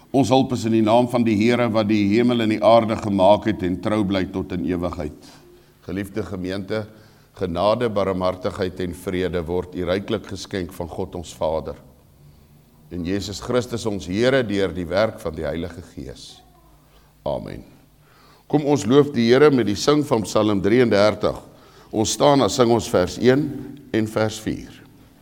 Ons hulp is in die naam van die Here wat die hemel en die aarde gemaak het en trou bly tot in ewigheid. Geliefde gemeente, genade, barmhartigheid en vrede word u ryklik geskenk van God ons Vader en Jesus Christus ons Here deur die werk van die Heilige Gees. Amen. Kom ons loof die Here met die sing van Psalm 33. Ons staan en sing ons vers 1 en vers 4.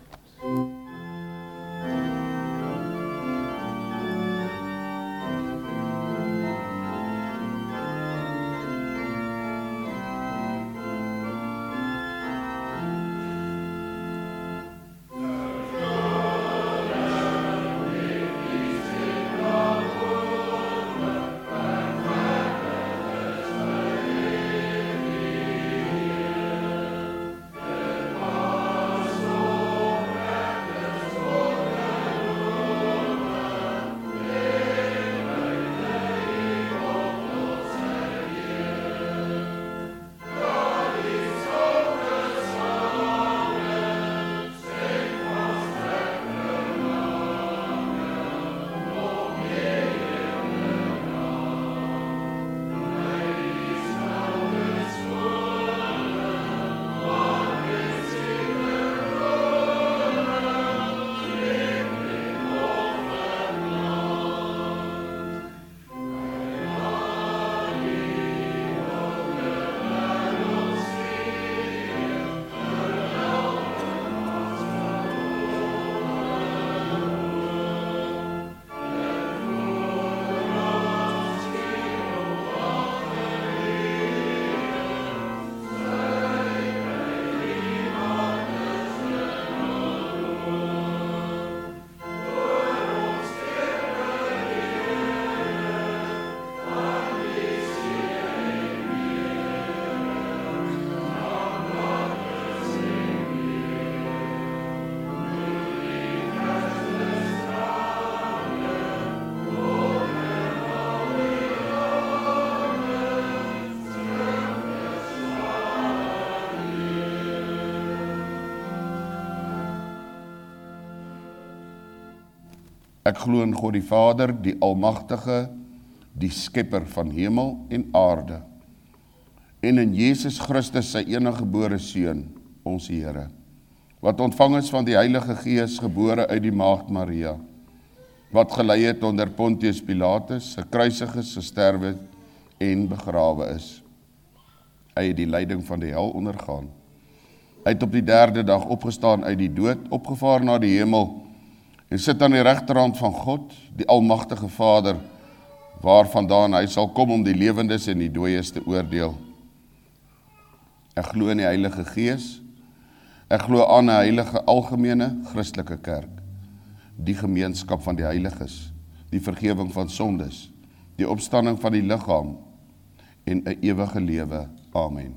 Ek glo in God die Vader, die Almagtige, die Skepper van hemel en aarde, en in Jesus Christus sy eniggebore Seun, ons Here, wat ontvang is van die Heilige Gees, gebore uit die Maagd Maria, wat gelei het onder Pontius Pilatus, gekruisig is, gesterwe en begrawe is. Hy het die lyding van die hel ondergaan. Hy het op die 3de dag opgestaan uit die dood, opgevaar na die hemel, en sit aan die regterhand van God, die Almagtige Vader, waarvandaan hy sal kom om die lewendes en die dooies te oordeel. Ek glo in die Heilige Gees, ek glo aan 'n heilige algemene Christelike kerk, die gemeenskap van die heiliges, die vergifnis van sondes, die opstanding van die liggaam en 'n ewige lewe. Amen.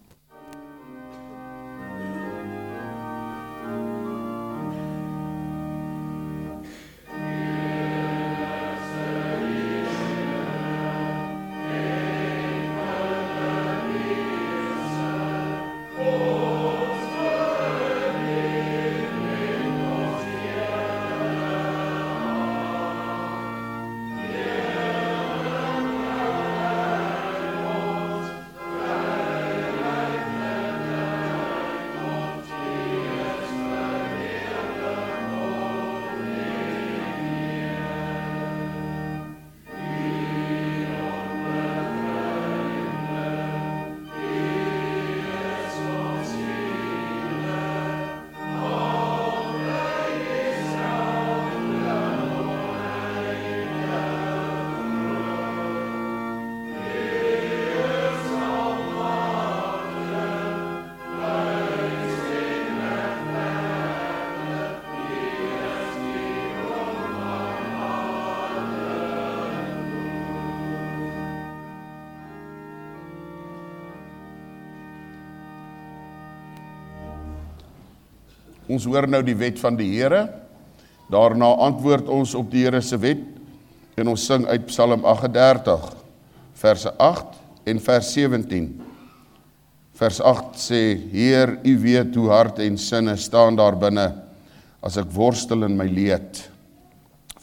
Ons hoor nou die wet van die Here, daarna antwoord ons op die Here se wet, en ons sing uit Psalm 38, verse 8 en vers 17. Vers 8 sê, Heer, U weet hoe hart en sinne staan daar binne, as ek worstel in my leed.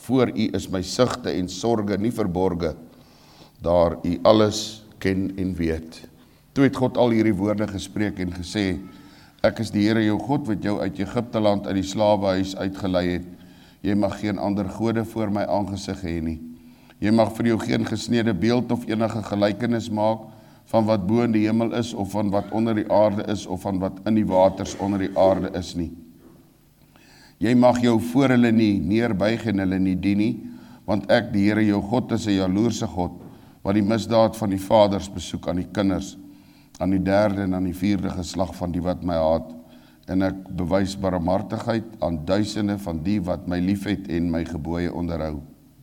voor U is my sigte en sorge nie verborge, daar U alles ken en weet. Toe het God al hierdie woorde gespreek en gesê, ek is die Here jou God wat jou uit Egipte land uit die slawehuis uitgelei het. Jy mag geen ander gode voor my aangesig hê nie. Jy mag vir jou geen gesnede beeld of enige gelykenis maak van wat bo in die hemel is, of van wat onder die aarde is, of van wat in die waters onder die aarde is nie. Jy mag jou voor hulle nie neerbuig en hulle nie dien nie, want ek, die Here jou God, is 'n jaloerse God, wat die misdaad van die vaders besoek aan die kinders, aan die 3de en aan die 4de geslag van die wat my haat, en ek bewys barmhartigheid aan duisende van die wat my liefhet en my gebooie onderhou.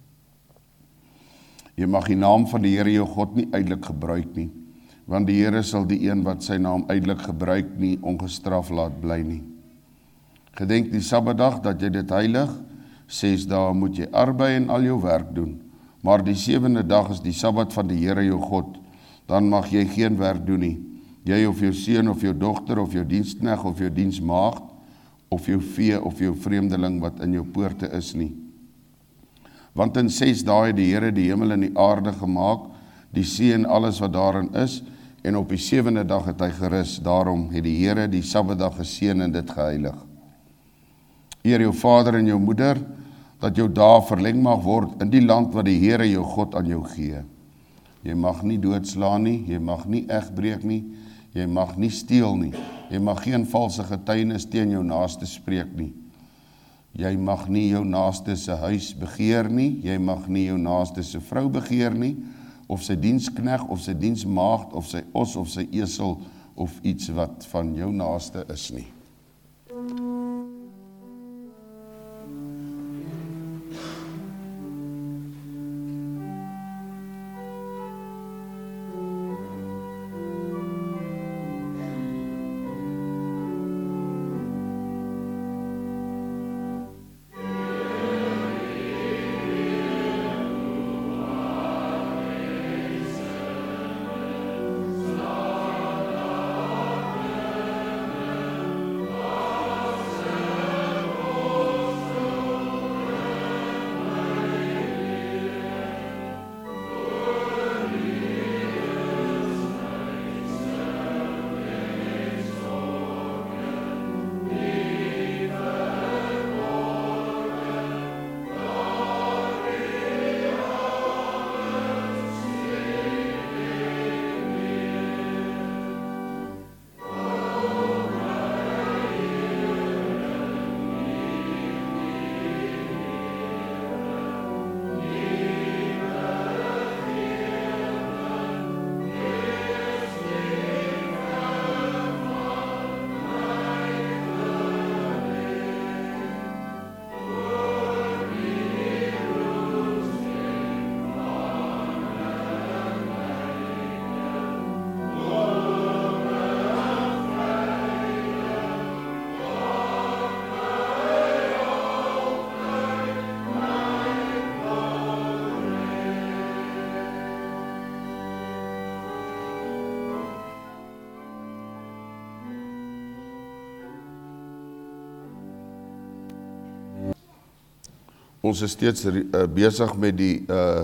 Jy mag die naam van die Here jou God nie uitelik gebruik nie, want die Here sal die een wat sy naam uitelik gebruik nie ongestraf laat bly nie. Gedenk die Sabbatdag dat jy dit heilig, 6 dae moet jy arbei en al jou werk doen, maar die 7de dag is die Sabbat van die Here jou God, dan mag jy geen werk doen nie, jy of jou seun of jou dogter of jou diensknegt of jou diensmaagd, of jou vee of jou vreemdeling wat in jou poorte is nie. Want in 6 dae het die Here die hemel en die aarde gemaak, die see en alles wat daarin is, en op die 7de dag het hy gerus, daarom het die Here die Sabbatdag geseën en dit geheilig. Eer jou vader en jou moeder, dat jou dae verleng mag word in die land wat die Here jou God aan jou gee. Jy mag nie doodslaan nie, jy mag nie egbreek nie, jy mag nie steel nie, jy mag geen valse getuienis teen jou naaste spreek nie. Jy mag nie jou naaste se huis begeer nie, jy mag nie jou naaste se vrou begeer nie, of sy diensknegt, of sy diensmaagd, of sy os, of sy esel, of iets wat van jou naaste is nie. Ons is steeds besig met die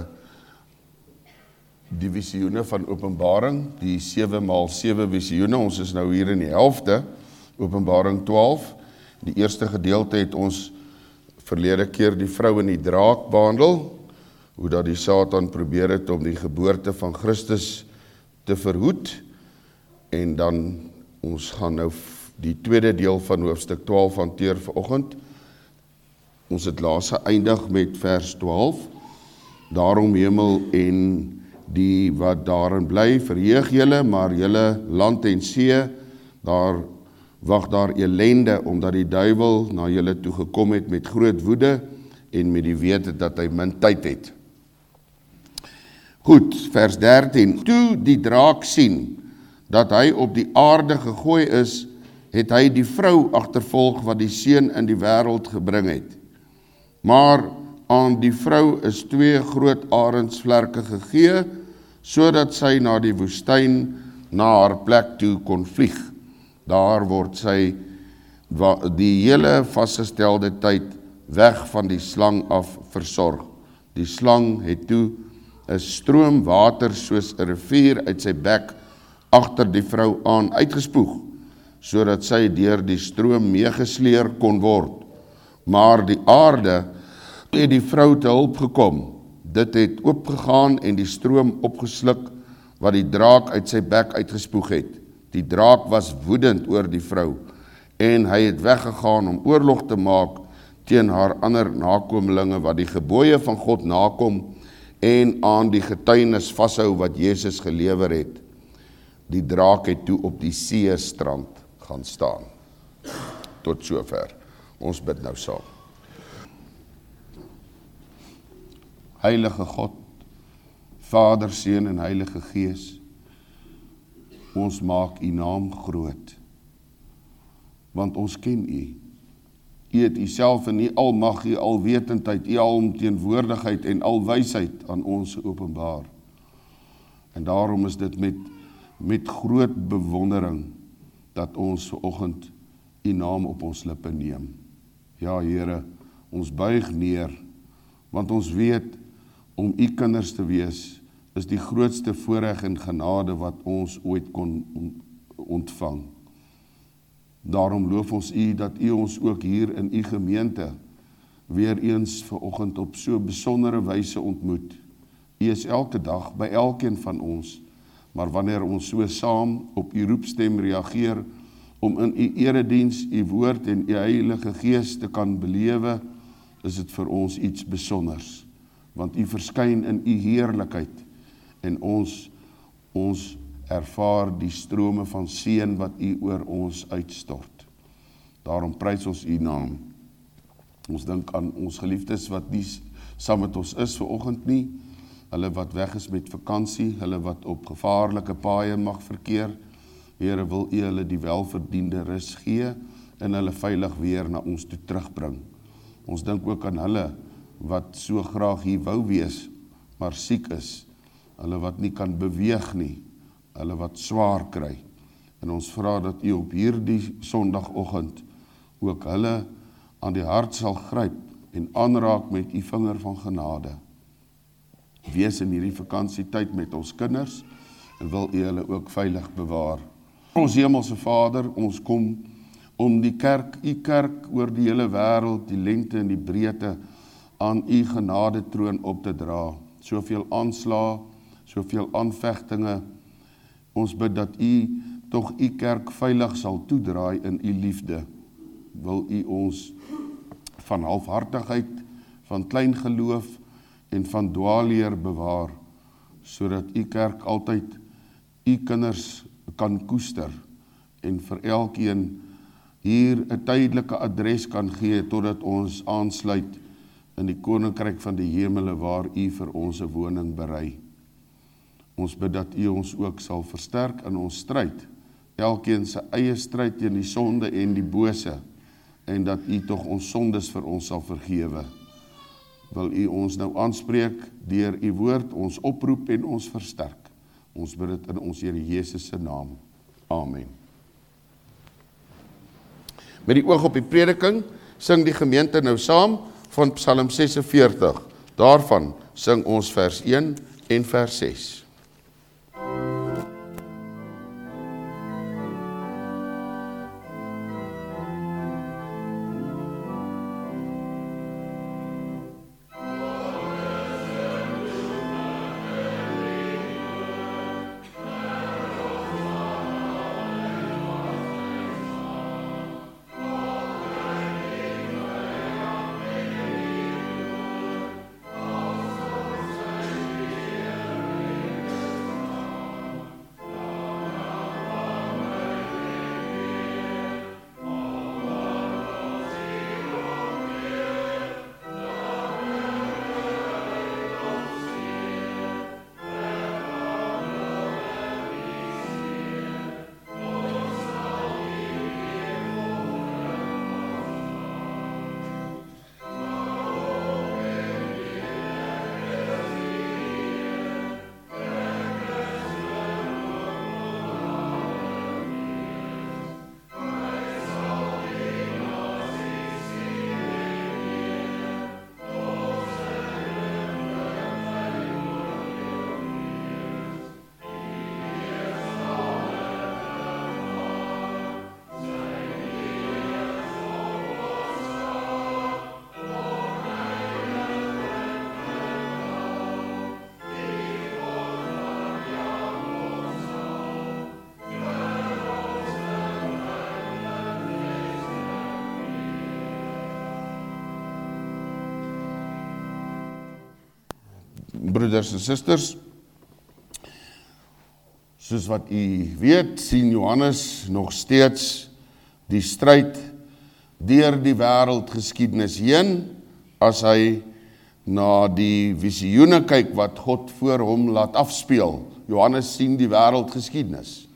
visioene van Openbaring, die 7x7 visioene. Ons is nou hier in die helfte, Openbaring 12. Die eerste gedeelte het ons verlede keer die vrou en die draak behandel, hoe dat die Satan probeer het om die geboorte van Christus te verhoed, en dan ons gaan nou die tweede deel van hoofstuk 12 hanteer vanoggend. Ons het laas geëindig met vers 12, daarom hemel en die wat daarin bly, verheug julle, maar julle land en see, daar wag daar elende, omdat die duiwel na julle toe gekom het met groot woede, en met die wete dat hy min tyd het. Goed, vers 13, toe die draak sien, dat hy op die aarde gegooi is, het hy die vrou agtervolg wat die seun in die wêreld gebring het. Maar aan die vrou is 2 groot arendsvlerke gegee, sodat sy na die woestyn, na haar plek toe kon vlieg. Daar word sy die hele vasgestelde tyd weg van die slang af versorg. Die slang het toe 'n stroom water soos 'n rivier uit sy bek agter die vrou aan uitgespoeg, sodat sy deur die stroom meegesleer kon word. Maar die aarde het die vrou te hulp gekom. Dit het oopgegaan en die stroom opgesluk wat die draak uit sy bek uitgespoeg het. Die draak was woedend oor die vrou en hy het weggegaan om oorlog te maak teen haar ander nakomelinge wat die gebooie van God nakom en aan die getuienis vashou wat Jesus gelewer het. Die draak het toe op die seestrand gaan staan. Tot sover. Ons bid nou saam. Heilige God, Vader, Seun en Heilige Gees, ons maak U naam groot, want ons ken U. U het U self in U almag, U alwetendheid, U alomteenwoordigheid en alwysheid aan ons geopenbaar. En daarom is dit met groot bewondering dat ons vanoggend U naam op ons lippe neem. Ja, Here, ons buig neer, want ons weet om U kinders te wees is die grootste voorreg en genade wat ons ooit kon ontvang. Daarom loof ons U dat U ons ook hier in U gemeente weer eens vanoggend op so besondere wyse ontmoet. U is elke dag by elkeen van ons, maar wanneer ons so saam op U roepstem reageer om in U erediens, U woord en U Heilige Gees te kan belewe, is dit vir ons iets besonders, want U verskyn in U heerlikheid en ons ervaar die strome van seën wat U oor ons uitstort. Daarom prys ons U naam. Ons dink aan ons geliefdes wat nie saam met ons is vanoggend nie, hulle wat weg is met vakansie, hulle wat op gevaarlike paaie mag verkeer. Here, wil U hulle die welverdiende rus gee en hulle veilig weer na ons toe terugbring. Ons dink ook aan hulle wat so graag hier wou wees, maar siek is, hulle wat nie kan beweeg nie, hulle wat swaar kry. En ons vra dat U op hierdie sondagoggend ook hulle aan die hart sal gryp en aanraak met U vinger van genade. Wees in hierdie vakansietyd met ons kinders en wil U hulle ook veilig bewaar. Ons hemelse Vader, ons kom om die kerk, U kerk oor die hele wêreld, die lengte en die breedte aan U genade troon op te dra. Soveel aanslae, soveel aanvegtinge. Ons bid dat U tog U kerk veilig sal toedraai in U liefde. Wil U ons van halfhartigheid, van klein geloof en van dwaalleer bewaar, sodat U kerk altyd U kinders kan koester en vir elkeen hier 'n tydelike adres kan gee totdat ons aansluit in die koninkryk van die hemele waar U vir ons 'n woning berei. Ons bid dat U ons ook sal versterk in ons stryd, elkeen sy eie stryd teen die sonde en die bose, en dat U tog ons sondes vir ons sal vergewe. Wil U ons nou aanspreek deur U woord, ons oproep en ons versterk. Ons bid dit in ons Here Jesus se naam. Amen. Met die oog op die prediking, sing die gemeente nou saam van Psalm 46. Daarvan sing ons vers 1 en vers 6. broeders en susters, soos wat u weet, sien Johannes nog steeds die stryd deur die wêreldgeskiedenis heen, as hy na die visioene kyk wat God voor hom laat afspeel. Johannes sien die wêreldgeskiedenis.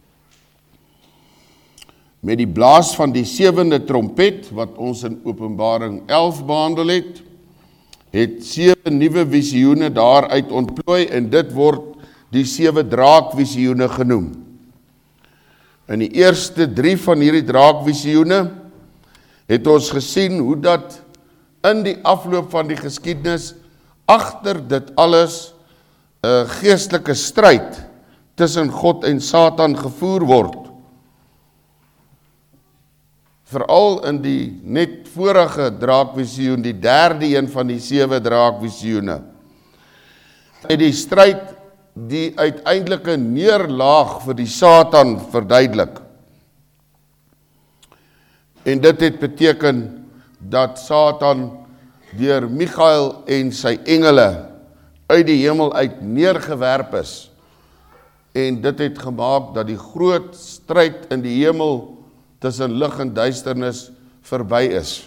Met die blaas van die 7de trompet, wat ons in Openbaring 11 behandel het 7 nuwe visioene daaruit ontplooi, en dit word die 7 draakvisioene genoem. In die eerste 3 van hierdie draakvisioene het ons gesien hoe dat in die afloop van die geskiedenis agter dit alles 'n geestelike stryd tussen God en Satan gevoer word. Veral in die net vorige draakvisioen, die 3de een van die 7 draakvisioene, het die stryd die uiteindelike neerlaag vir die Satan verduidelik. En dit het beteken dat Satan deur Michael en sy engele uit die hemel uit neergewerp is. En dit het gemaak dat die groot stryd in die hemel tussen lig en duisternis verby is.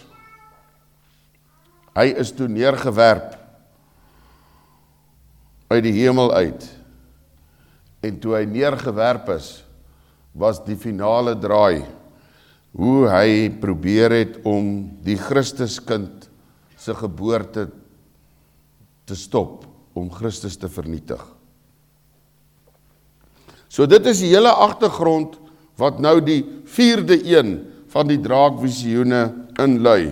Hy is toe neergewerp uit die hemel uit. En toe hy neergewerp is, was die finale draai, hoe hy probeer het om die Christuskind se geboorte te stop, om Christus te vernietig. So dit is die hele agtergrond wat nou die 4de een van die draakvisioene inlui.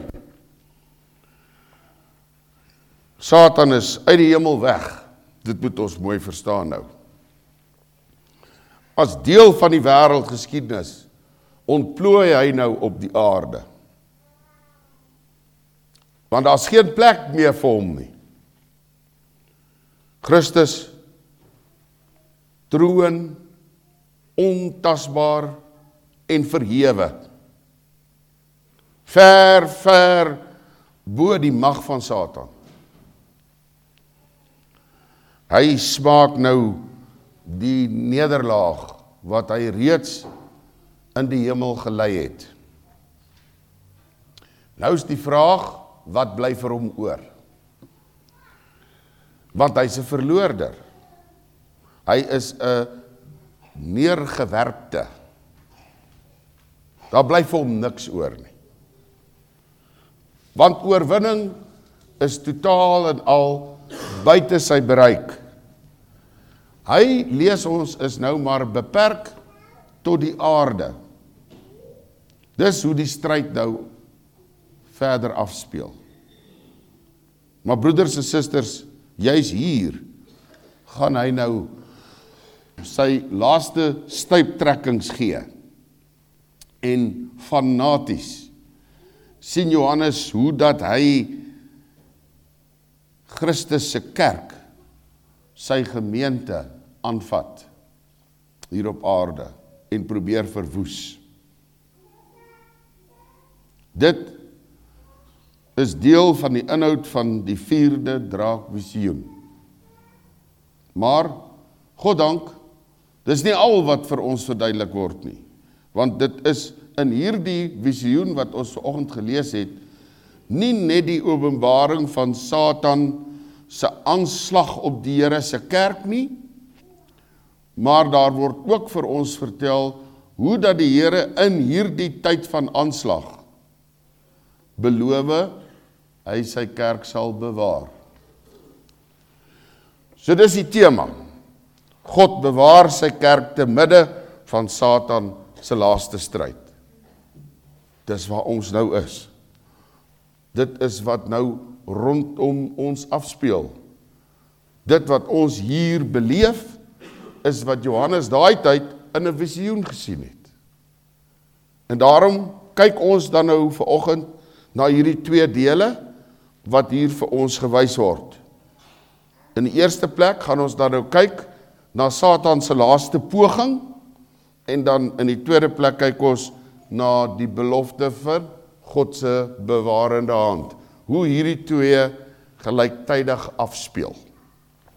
Satan is uit die hemel weg, dit moet ons mooi verstaan nou. As deel van die wêreldgeskiedenis ontplooi hy nou op die aarde. Want daar is geen plek meer vir hom nie. Christus, troon, ontasbaar en verhewe. Ver, ver bo die mag van Satan. Hy smaak nou die nederlaag wat hy reeds in die hemel gelei het. Nou is die vraag, wat bly vir hom oor? Want hy is 'n verloorder. Hy is 'n neergewerpte. Daar bly vir hom niks oor nie. Want oorwinning is totaal en al buite sy bereik. Hy, lees ons, is nou maar beperk tot die aarde. Dis hoe die stryd nou verder afspeel. Maar broeders en susters, juis hier gaan hy nou sy laaste stuiptrekkings gee. En fanaties sien Johannes hoe dat hy Christus se kerk, sy gemeente aanvat hier op aarde en probeer verwoes. Dit is deel van die inhoud van die 4de draakvisioen. Maar, goddank, dis nie al wat vir ons verduidelik word nie. Want dit is in hierdie visioen wat ons vanoggend gelees het, nie net die openbaring van Satan se aanslag op die Here se kerk nie, maar daar word ook vir ons vertel hoe dat die Here in hierdie tyd van aanslag beloof hy sy kerk sal bewaar. So dis die tema. God bewaar sy kerk te midde van Satan se laaste stryd. Dis waar ons nou is. Dit is wat nou rondom ons afspeel. Dit wat ons hier beleef, is wat Johannes daai tyd in 'n visioen gesien het. En daarom kyk ons dan nou vanoggend na hierdie 2 dele wat hier vir ons gewys word. In die eerste plek gaan ons dan nou kyk na Satan se laaste poging, en dan in die tweede plek kyk ons na die belofte vir God se bewarende hand. Hoe hierdie 2 gelyktydig afspeel.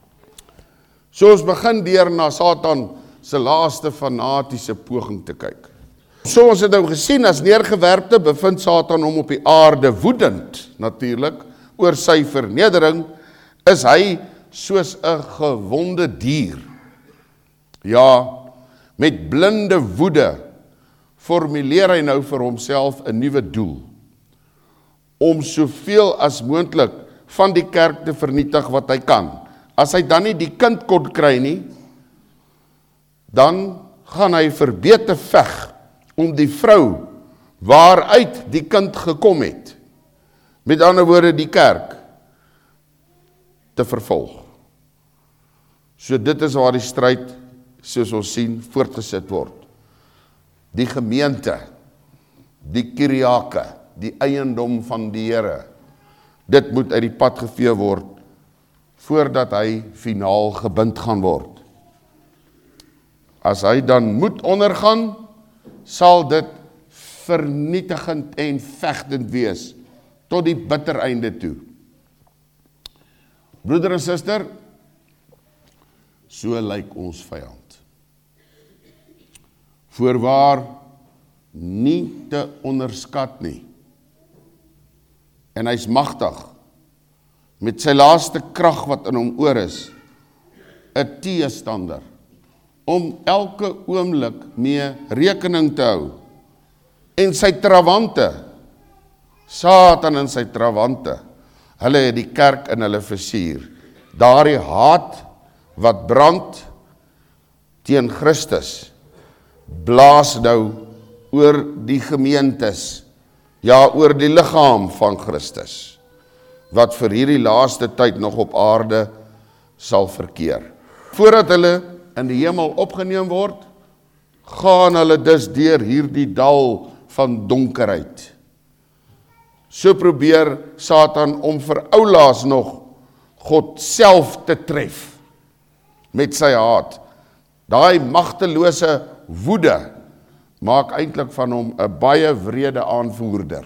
So ons begin deur na Satan se laaste fanatiese poging te kyk. So ons het nou gesien, as neergewerpte bevind Satan hom op die aarde woedend, natuurlik, oor sy vernedering, is hy soos 'n gewonde dier. Ja, met blinde woede formuleer hy nou vir homself 'n nuwe doel, om soveel as moontlik van die kerk te vernietig wat hy kan. As hy dan nie die kind kon kry nie, dan gaan hy verbete veg om die vrou waaruit die kind gekom het, met ander woorde die kerk, te vervolg. So dit is waar die stryd, soos ons sien, voortgesit word. Die gemeente, die Kyriake, die eiendom van die Here, dit moet uit die pad gevee word, voordat hy finaal gebind gaan word. As hy dan moet ondergaan, sal dit vernietigend en vegtend wees, tot die bitter einde toe. Broeder en suster, so lyk ons vyand. Voorwaar nie te onderskat nie. En hy's magtig, met sy laaste krag wat in hom oor is, 'n teestander, om elke oomblik mee rekening te hou. En sy trawante, Satan en sy trawante, hulle het die kerk in hulle versier. Daardie haat wat brand teen Christus, blaas nou oor die gemeentes, ja, oor die liggaam van Christus, wat vir hierdie laaste tyd nog op aarde sal verkeer. Voordat hulle in die hemel opgeneem word, gaan hulle dus deur hierdie dal van donkerheid. So probeer Satan om vir oulaas nog God self te tref met sy haat. Daai magtelose woede maak eintlik van hom 'n baie wrede aanvoerder.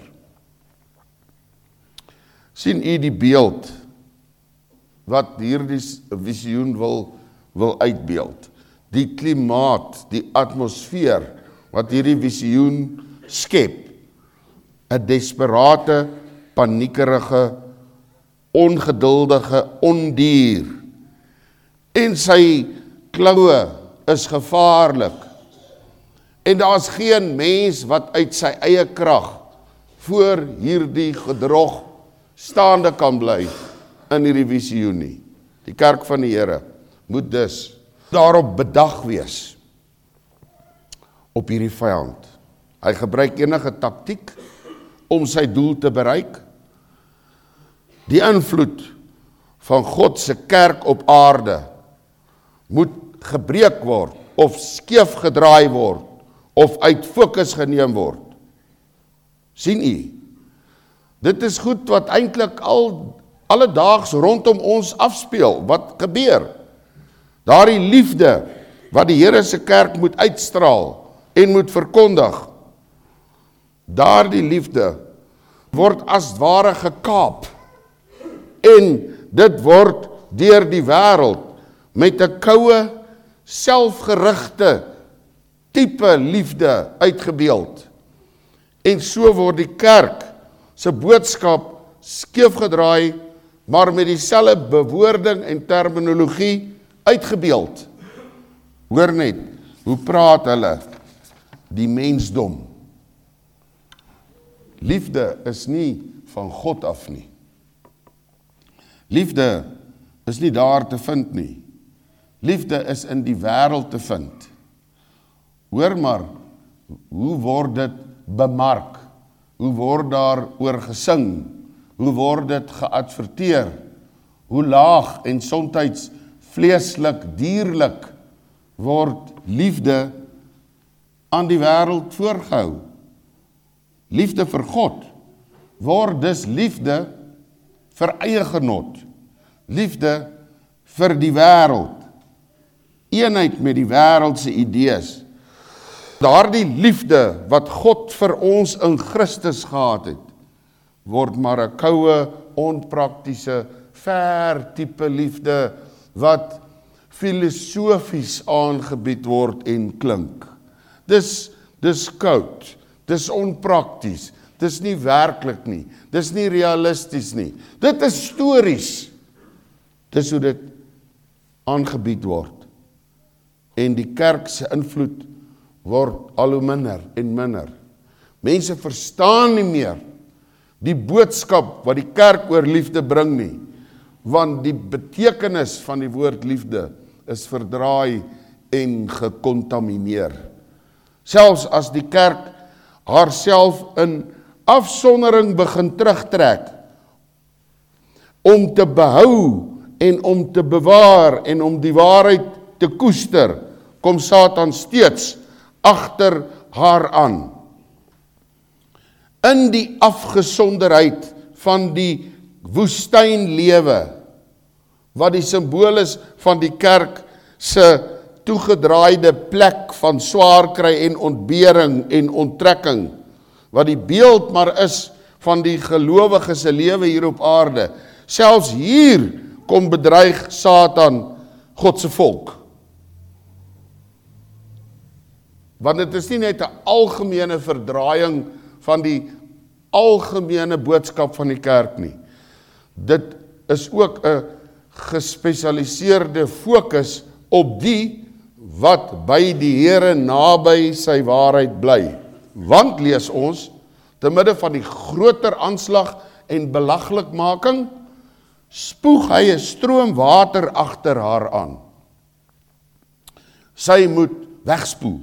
Sien u die beeld wat hierdie visioen wil uitbeeld? Die klimaat, die atmosfeer wat hierdie visioen skep, 'n desperate, paniekerige, ongeduldige ondier, en sy kloue is gevaarlik, en daar is geen mens wat uit sy eie krag voor hierdie gedrog staande kan bly in hierdie visioen nie. Die kerk van die Here moet dus daarop bedag wees op hierdie vyand. Hy gebruik enige taktiek om sy doel te bereik. Die invloed van God se kerk op aarde moet gebreek word of skeef gedraai word of uit fokus geneem word. Sien u? Dit is goed wat eintlik alledaags rondom ons afspeel. Wat gebeur? Daardie liefde wat die Here se kerk moet uitstraal en moet verkondig. Daardie liefde word as ware gekaap, en dit word deur die wêreld met 'n koue, selfgerigte tipe liefde uitgebeeld. En so word die kerk se boodskap skeef gedraai, maar met dieselfde bewoording en terminologie uitgebeeld. Hoor net, hoe praat hulle? Die mensdom. Liefde is nie van God af nie. Liefde is nie daar te vind nie. Liefde is in die wêreld te vind. Hoor maar, hoe word dit bemark? Hoe word daar oor gesing? Hoe word dit geadverteer? Hoe laag en somtyds vleeslik, dierlik word liefde aan die wêreld voorgehou? Liefde vir God word dus liefde vir eie genot. Liefde vir die wêreld. Eenheid met die wêreldse idees. Daardie liefde wat God vir ons in Christus gehad het, word maar 'n koue, onpraktiese, ver tipe liefde wat filosofies aangebied word en klink. Dis koud, dis onprakties, dis nie werklik nie, dis nie realisties nie. Dit is stories. Dis hoe dit aangebied word. En die kerk se invloed word al hoe minder en minder. Mense verstaan nie meer die boodskap wat die kerk oor liefde bring nie, want die betekenis van die woord liefde is verdraai en gekontamineer. Selfs as die kerk haarself in afsondering begin terugtrek, om te behou en om te bewaar en om die waarheid te koester, kom Satan steeds agter haar aan. In die afgesonderheid van die woestynlewe, wat die symbool is van die kerk se toegedraaide plek van swaar kry en ontbering en onttrekking, wat die beeld maar is van die gelowige se lewe hier op aarde. Selfs hier kom bedreig Satan God se volk. Want dit is nie net 'n algemene verdraaiing van die algemene boodskap van die kerk nie. Dit is ook 'n gespesialiseerde fokus op die wat by die Here naby sy waarheid bly. Want lees ons, te midde van die groter aanslag en belaglikmaking, spoeg hy 'n stroom water agter haar aan. Sy moet wegspoel.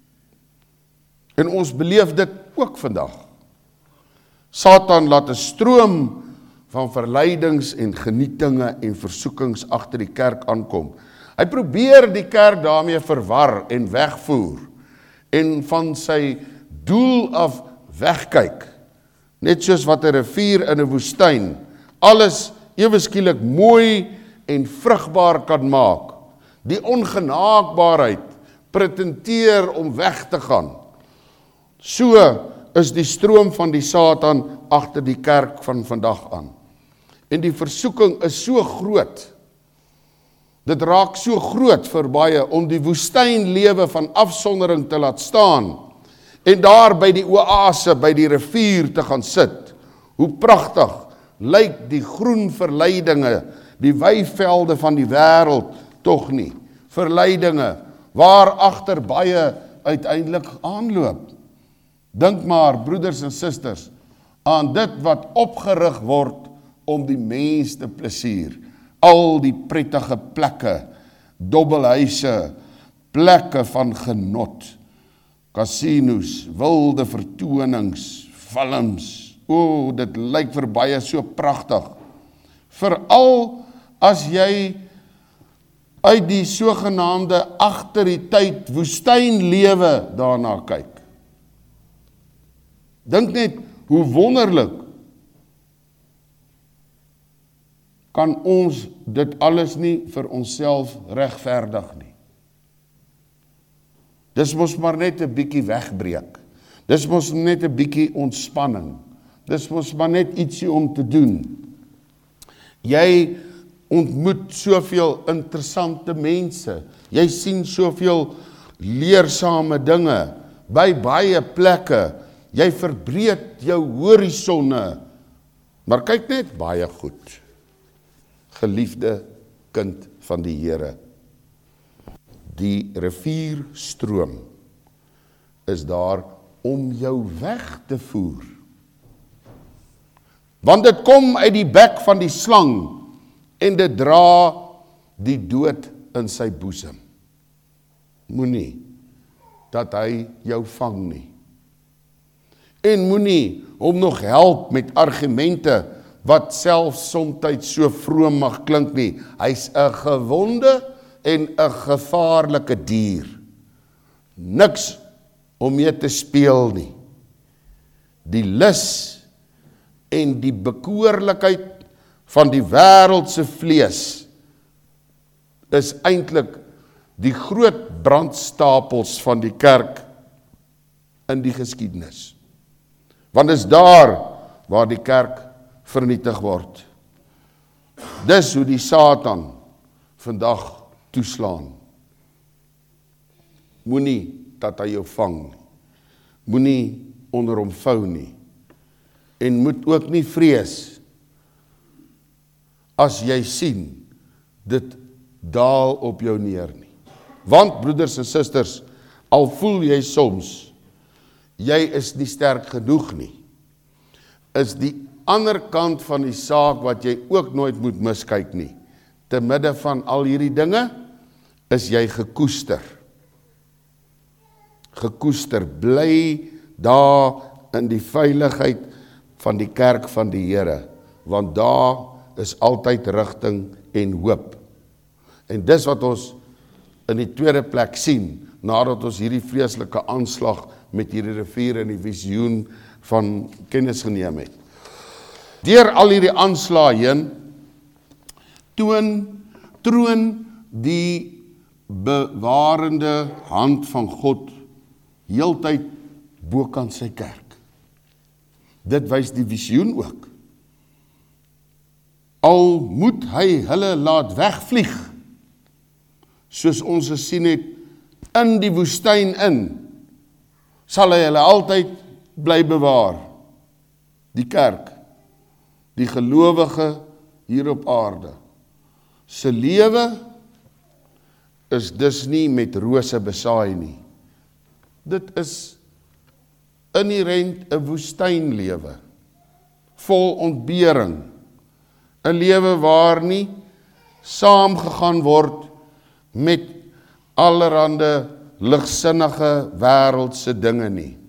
En ons beleef dit ook vandag. Satan laat 'n stroom van verleidings en genietinge en versoekings agter die kerk aankom. Hy probeer die kerk daarmee verwar en wegvoer en van sy doel af wegkyk. Net soos wat 'n rivier in 'n woestyn alles ewe skielik mooi en vrugbaar kan maak. Die ongenaakbaarheid pretenteer om weg te gaan. So is die stroom van die Satan agter die kerk van vandag aan. En die versoeking is so groot. Dit raak so groot vir baie om die woestynlewe van afsondering te laat staan en daar by die oase, by die rivier te gaan sit. Hoe pragtig lyk die groen verleidinge, die weivelde van die wêreld tog nie. Verleidinge waar agter baie uiteindelik aanloop. Dink maar, broeders en susters, aan dit wat opgerig word om die mens te plesier. Al die prettige plekke, dobbelhuise, plekke van genot, casinos, wilde vertonings, films. O, dit lyk vir baie so pragtig. Veral as jy uit die sogenaamde agter die tyd woestynlewe daarna kyk. Dink net hoe wonderlik kan ons dit alles nie vir onsself regverdig nie. Dis mos maar net 'n bietjie wegbreek. Dis mos net 'n bietjie ontspanning. Dis mos maar net ietsie om te doen. Jy ontmoet soveel interessante mense. Jy sien soveel leersame dinge by baie plekke. Jy verbreed jou horisonne. Maar kyk net baie goed. Geliefde kind van die Here. Die rivier stroom is daar om jou weg te voer. Want dit kom uit die bek van die slang en dit dra die dood in sy boesem. Moenie dat hy jou vang nie. En moenie hom nog help met argumente wat selfs soms so vroom mag klink nie. Hy's 'n gewonde en 'n gevaarlike dier. Niks om mee te speel nie. Die lus en die bekoorlikheid van die wêreldse vlees is eintlik die groot brandstapels van die kerk in die geskiedenis. Want is daar waar die kerk vernietig word. Dis hoe die Satan vandag toeslaan. Moenie dat hy jou vang nie. Moenie onder hom vou nie. En moet ook nie vrees as jy sien, dit daal op jou neer nie. Want, broeders en susters, al voel jy soms, jy is nie sterk genoeg nie, is die ander kant van die saak wat jy ook nooit moet miskyk nie. Te midde van al hierdie dinge, is jy gekoester. Gekoester, bly daar in die veiligheid van die kerk van die Here, want daar is altyd rigting en hoop. En dis wat ons in die tweede plek sien, nadat ons hierdie vreeslike aanslag met hierdie rivier en die visioen van kennis geneem het. Deur al hierdie aanslae heen, troon die bewarende hand van God heeltyd bokant sy kerk. Dit wys die visioen ook. Al moet hy hulle laat wegvlieg, soos ons gesien het, in die woestyn in, sal hy hulle altyd bly bewaar. Die kerk, die gelowige hier op aarde, se lewe is dus nie met rose besaai nie. Dit is inherent 'n woestynlewe, vol ontbering, 'n lewe waar nie saamgegaan word met allerhande ligsinnige wêreldse dinge nie.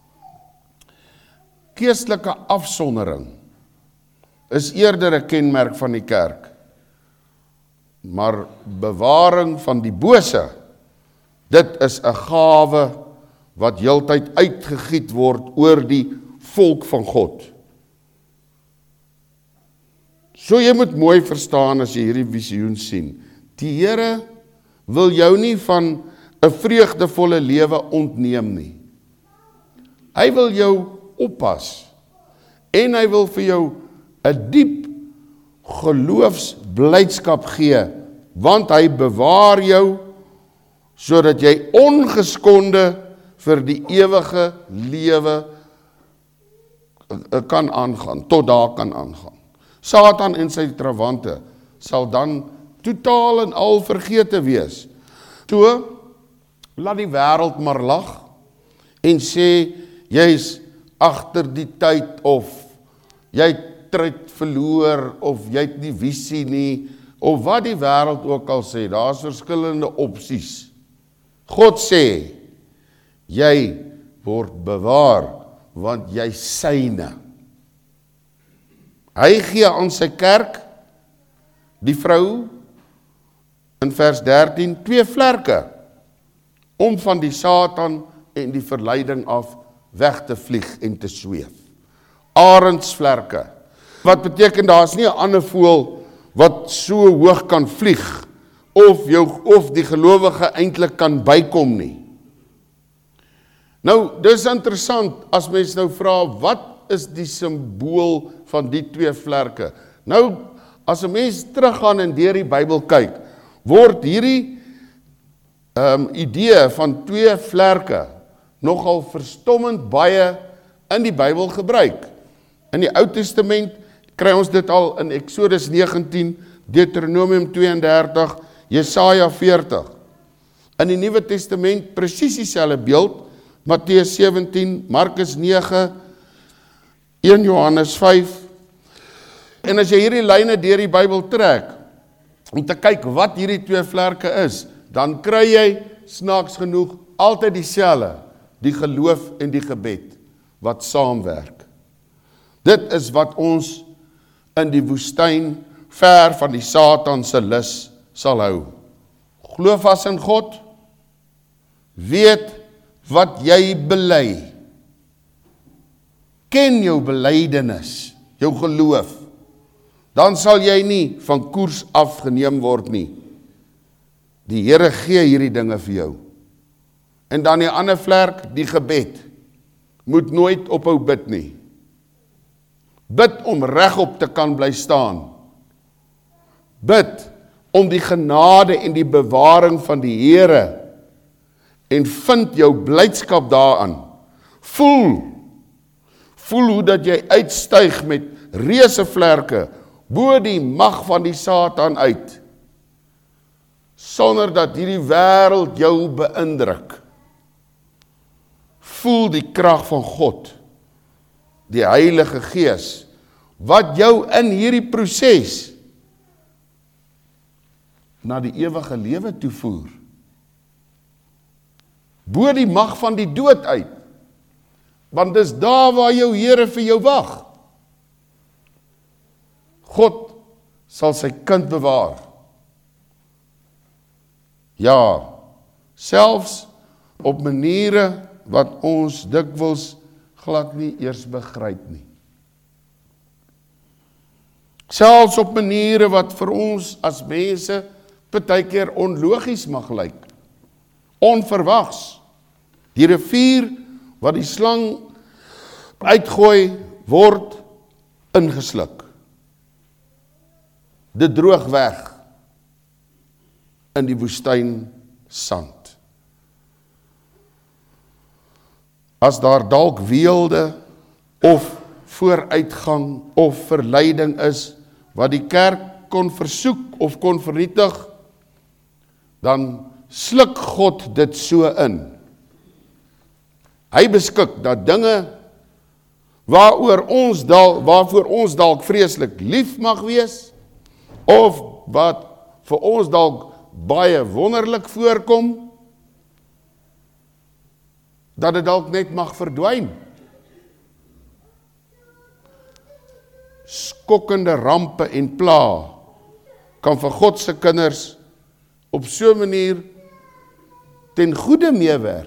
Geestelike afsondering is eerder 'n kenmerk van die kerk, maar bewaring van die bose, dit is 'n gawe wat heeltyd uitgegiet word oor die volk van God. So jy moet mooi verstaan as jy hierdie visioen sien. Die Here wil jou nie van 'n vreugdevolle lewe ontneem nie. Hy wil jou oppas en hy wil vir jou 'n diep geloofsblydskap gee, want hy bewaar jou sodat jy ongeskonde vir die ewige lewe kan aangaan, tot daar kan aangaan. Satan en sy trawante sal dan totaal en al vergete wees. So, laat die wêreld maar lag en sê, jy's agter die tyd, of jy het tyd verloor, of jy het nie visie nie, of wat die wêreld ook al sê, daar's verskillende opsies. God sê, jy word bewaar, want jy syne. Hy gee aan sy kerk, die vrou, in vers 13, 2 vlerke, om van die Satan en die verleiding af weg te vlieg en te sweef. Arendsvlerke, wat beteken daar is nie 'n ander voël wat so hoog kan vlieg, of die gelowige eintlik kan bykom nie. Nou, dis interessant, as mens nou vra, wat is die simbool van die 2 vlerke? Nou, as 'n mens teruggaan en deur die Bybel kyk, word hierdie idee van 2 vlerke nogal verstommend baie in die Bybel gebruik. In die Ou Testament kry ons dit al in Exodus 19, Deuteronomium 32, Jesaja 40. In die Nuwe Testament presies dieselfde beeld, Matteus 17, Markus 9, 1 Johannes 5. En as jy hierdie lyne deur die Bybel trek, om te kyk wat hierdie 2 vlerke is, dan kry jy, snaaks genoeg, altyd dieselfde, die geloof en die gebed, wat saamwerk. Dit is wat ons in die woestyn, ver van die Satan se lus sal hou. Glo vas in God, weet wat jy bely, ken jou belydenis, jou geloof, dan sal jy nie van koers afgeneem word nie. Die Here gee hierdie dinge vir jou. En dan die ander vlerk, die gebed, moet nooit ophou bid nie. Bid om regop te kan bly staan. Bid om die genade en die bewaring van die Here en vind jou blydskap daarin. Voel hoe dat jy uitstyg met reusevlerke bo die mag van die Satan uit, sonder dat hierdie wêreld jou beïndruk. Voel die krag van God, die Heilige Gees, wat jou in hierdie proses na die ewige lewe toevoer. Bo die mag van die dood uit, want dis daar waar jou Here vir jou wag. God sal sy kind bewaar. Ja, selfs op maniere wat ons dikwels glad nie eers begryp nie. Selfs op maniere wat vir ons as mense partykeer onlogies mag lyk, onverwags. Die rivier wat die slang uitgooi, word ingesluk. Dit droog weg in die woestyn sand. As daar dalk weelde of vooruitgang of verleiding is wat die kerk kon versoek of kon vernietig, dan sluk God dit so in. Hy beskik dat dinge waarvoor ons dalk vreeslik lief mag wees, of wat vir ons dalk baie wonderlik voorkom, dat dit dalk net mag verdwyn. Skokkende rampe en pla kan vir God se kinders op so 'n manier ten goeie meewerk.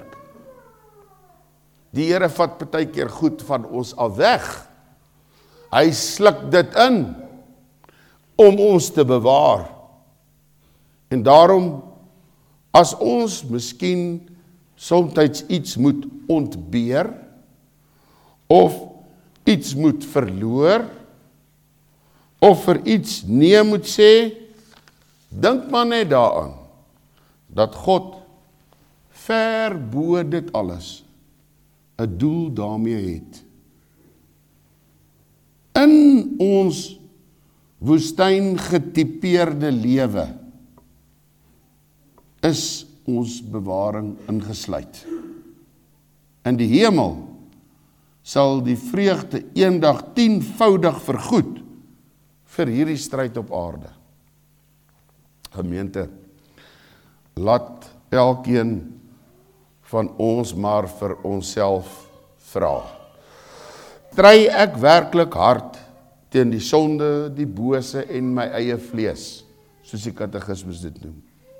Die Here vat partykeer goed van ons af weg. Hy sluk dit in om ons te bewaar. En daarom, as ons miskien soms iets moet ontbeer, of iets moet verloor, of vir iets nee moet sê, dink maar net daaraan, dat God ver bo dit alles 'n doel daarmee het. In ons woestyn getipeerde lewe is ons bewaring ingesluit. In die hemel sal die vreugde eendag 10voudig vergoed vir hierdie stryd op aarde. Gemeente, laat elkeen van ons maar vir onsself vra. Stry ek werklik hard teen die sonde, die bose en my eie vlees, soos die katekismus dit noem?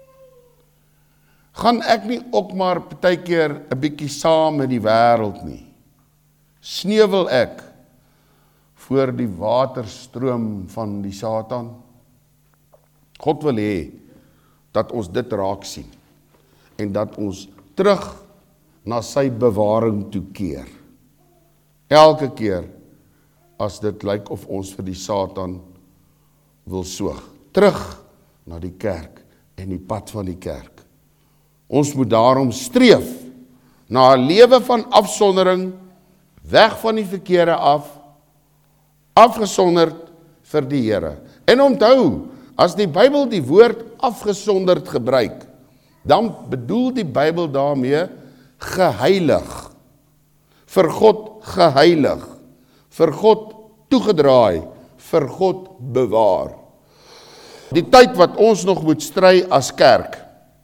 Gaan ek nie ook maar partykeer 'n bietjie saam met die wêreld nie? Sneuwel ek voor die waterstroom van die Satan? God wil hê dat ons dit raak sien en dat ons terug na sy bewaring toe keer. Elke keer as dit lyk of ons vir die Satan wil soog. Terug na die kerk en die pad van die kerk. Ons moet daarom streef na 'n lewe van afsondering, weg van die verkeerde af, afgesonderd vir die Here. En onthou, as die Bybel die woord afgesonderd gebruik, dan bedoel die Bybel daarmee geheilig, vir God geheilig, vir God toegedraai, vir God bewaar. Die tyd wat ons nog moet stry as kerk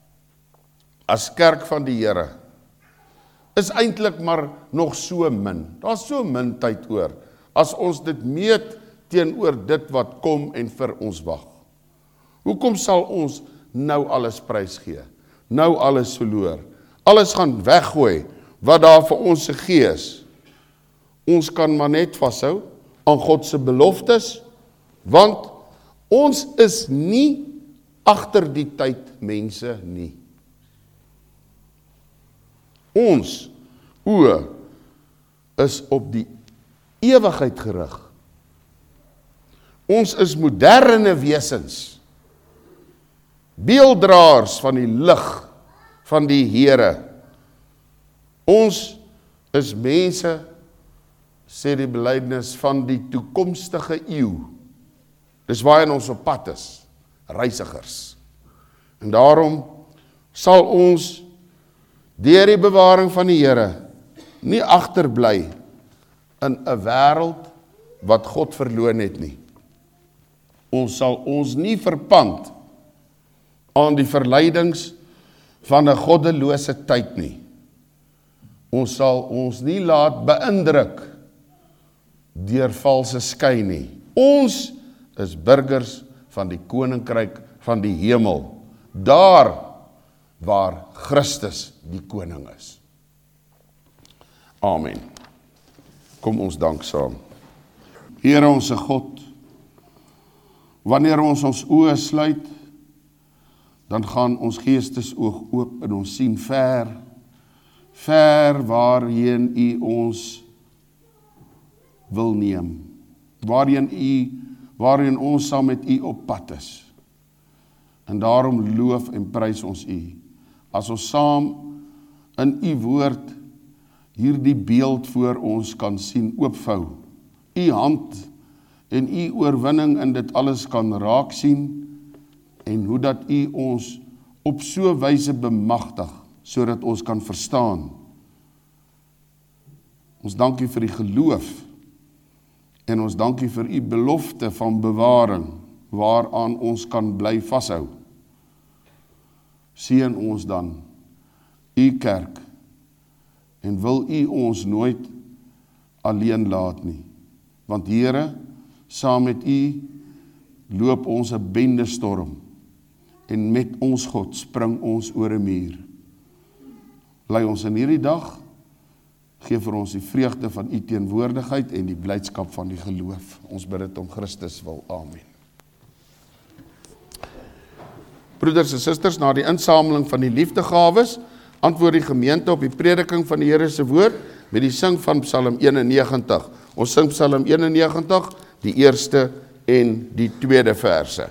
van die Here, is eintlik maar nog so min. Daar's so min tyd oor, as ons dit meet teenoor dit wat kom en vir ons wag. Hoekom sal ons nou alles prys gee? Nou alles verloor? Alles gaan weggooi, wat daar vir ons se gees? Ons kan maar net vashou aan God se beloftes, want ons is nie agter die tyd mense nie. Ons oë is op die ewigheid gerig. Ons is moderne wesens. beelddraers van die lig van die Here. Ons is mense, sê die belydenis, van die toekomstige eeu. Dis waarin ons op pad is, reisigers. En daarom sal ons deur die bewaring van die Here nie agterbly in 'n wêreld wat God verloon het nie. Ons sal ons nie verpand aan die verleidings van 'n goddelose tyd nie. Ons sal ons nie laat beïndruk deur valse skyn nie. Ons is burgers van die koninkryk van die hemel, daar waar Christus die koning is. Amen. Kom ons dank saam. Here onse God, wanneer ons oë sluit, dan gaan ons geestesoog oop en ons sien ver waarheen U ons wil neem, waarin ons saam met U op pad is. En daarom loof en prys ons U, as ons saam in U woord hierdie beeld voor ons kan sien oopvou, U hand en U oorwinning in dit alles kan raak sien, en hoe dat U ons op so wyse bemagtig, sodat ons kan verstaan. Ons dank U vir die geloof, en ons dank U vir U belofte van bewaring, waaraan ons kan bly vashou. Seën ons dan U kerk, en wil U ons nooit alleen laat nie. Want Here, saam met U loop ons 'n bendestorm, en met ons God spring ons oor 'n muur. Lei ons in hierdie dag, gee vir ons die vreugde van U teenwoordigheid en die blydskap van die geloof. Ons bid dit om Christus wil. Amen. Broeders en susters, na die insameling van die liefdegawes, antwoord die gemeente op die prediking van die Here se woord met die sing van Psalm 91. Ons sing Psalm 91, die eerste en die tweede verse.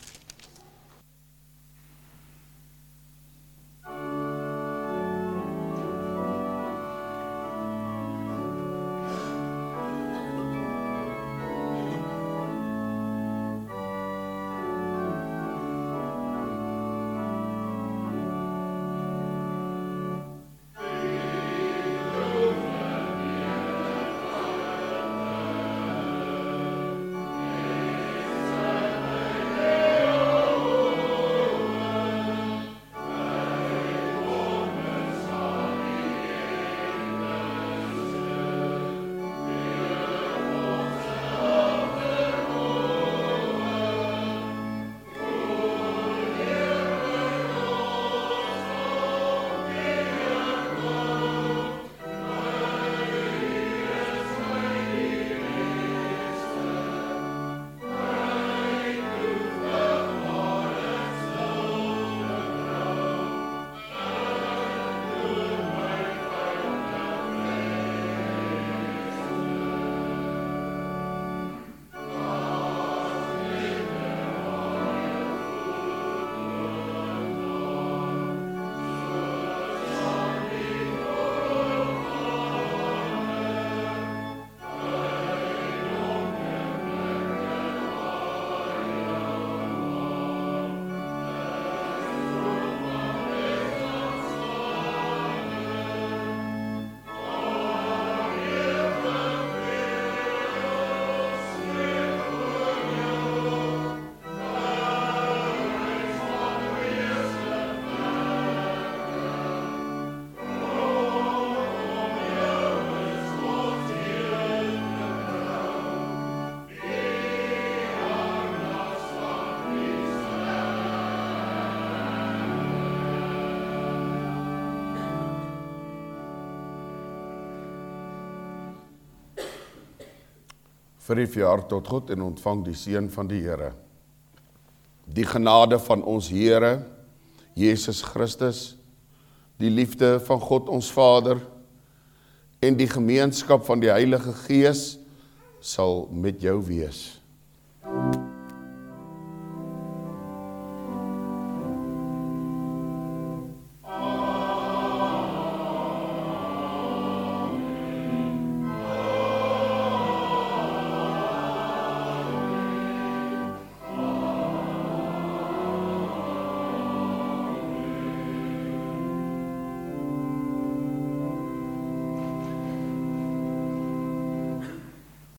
Verhief jou hart tot God en ontvang die seën van die Here. Die genade van ons Here, Jesus Christus, die liefde van God ons Vader en die gemeenskap van die Heilige Gees sal met jou wees.